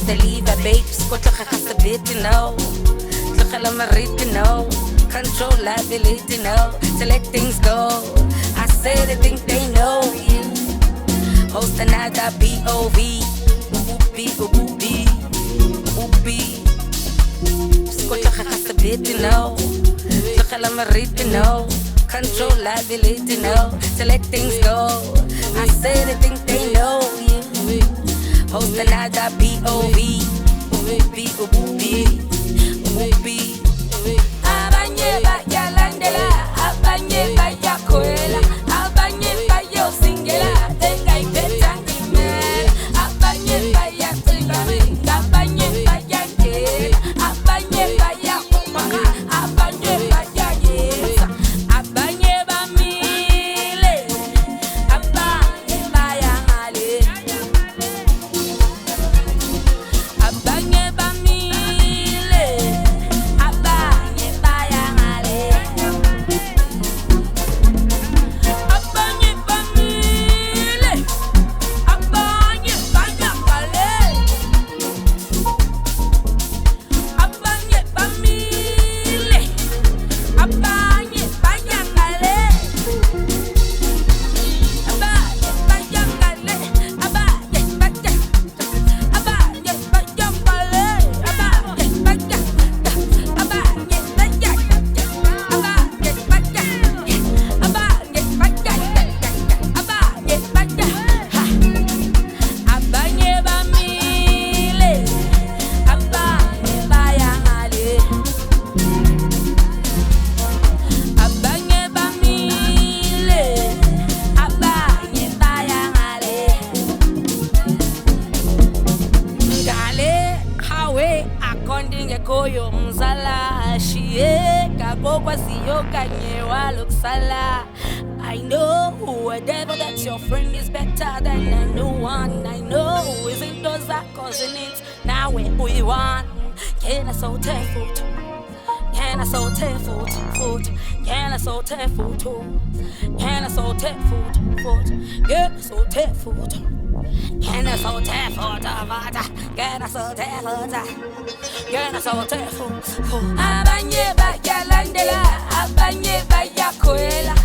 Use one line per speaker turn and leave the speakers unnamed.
leave a babes, go to a bit, you know. Look at my you know. Control liability, no. To let things go. I say they think they know you. Host another B.O.V. B.O.B. Go to a bit, you know. Look at my you know. Control liability, no. To let things go. I say they think they know you. Host another B.O.V. B.O.B. Abanye bayalandela, abanye bayakwela, abanye bayosingela, tenga ipeta kimela, abanye bayatinga, abanye bayangela, abanye bayakuma, abanye bayayesa, abanye bamile, abanye bayangale, abanye bamile. Koyo mzala shie kakokwa siyo kanyewa luksala. I know a devil that's your friend is better than a new one. I know isn't those that causing it. Now we want. Can I so foot? Can I so foot? Can I so foot? Can I so foot? Can I so foot? Can I so foot? Can I so foot? Can I so foot? Abanye bayalandela, abanye bayakwela,